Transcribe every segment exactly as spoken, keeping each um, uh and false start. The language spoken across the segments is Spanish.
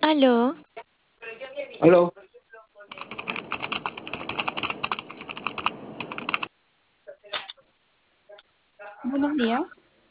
Aló, Aló. Buenos días,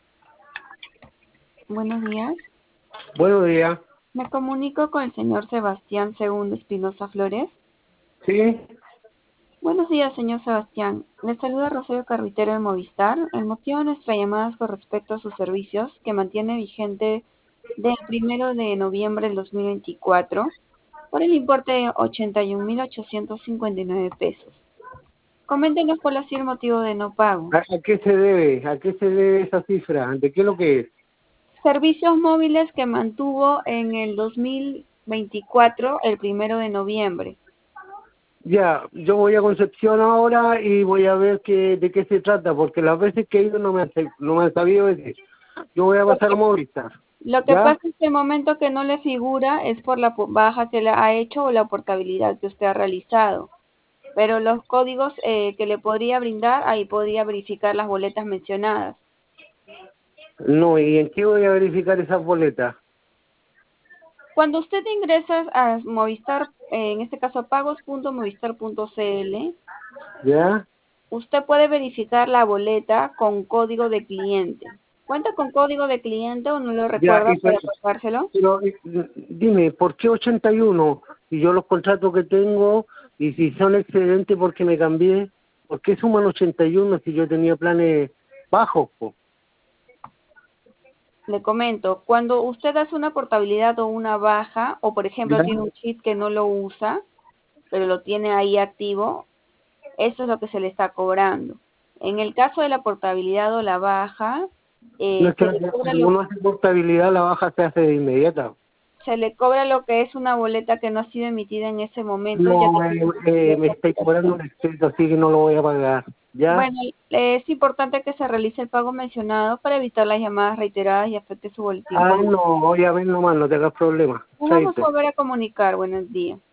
buenos días. Buenos días. Me comunico con el señor Sebastián Segundo Espinosa Flores. Sí. Buenos días, señor Sebastián. Le saluda Rosario Carvitero de Movistar. El motivo de nuestra llamada es con respecto a sus servicios que mantiene vigente del primero de noviembre del dos mil veinticuatro por el importe de ochenta y un mil ochocientos cincuenta y nueve pesos. Coméntenos cuál ha sido el motivo de no pago. ¿A, a qué se debe? ¿A qué se debe esa cifra? ¿De qué es lo que es? Servicios móviles que mantuvo en el dos mil veinticuatro, el primero de noviembre. Ya, yo voy a Concepción ahora y voy a ver qué, de qué se trata, porque las veces que he ido no me han, no me han sabido decir. Yo voy a pasar a Movistar. Lo que ¿Ya? pasa es que el momento que no le figura es por la po- baja que le ha hecho o la portabilidad que usted ha realizado. Pero los códigos eh, que le podría brindar, ahí podría verificar las boletas mencionadas. No, ¿y en qué voy a verificar esas boletas? Cuando usted ingresa a Movistar, eh, en este caso pagos punto movistar punto cl, ¿Ya? usted puede verificar la boleta con código de cliente. ¿Cuenta con código de cliente o no lo Ya, recuerda y, para pero, pasárselo? pero, eh, dime, ¿por qué ochenta y uno? Y yo los contratos que tengo, y si son excedentes porque me cambié, ¿por qué suman ochenta y uno si yo tenía planes bajos, po? Le comento, cuando usted hace una portabilidad o una baja, o por ejemplo ¿Ya? tiene un chip que no lo usa, pero lo tiene ahí activo, eso es lo que se le está cobrando. En el caso de la portabilidad o la baja, No eh, es que se la- le cobra cuando lo, uno hace portabilidad, la baja se hace de inmediata. se le cobra lo que es una boleta que no ha sido emitida en ese momento, ya que No, eh, tiene eh, me cierta estoy cobrando aplicación. un exceso, así que no lo voy a pagar. ¿Ya? Bueno, eh, es importante que se realice el pago mencionado para evitar las llamadas reiteradas y afecte su boletín Ah, como. no, voy a ver nomás, no te hagas problema. Nos vamos a Chaito. volver a comunicar. Buenos días.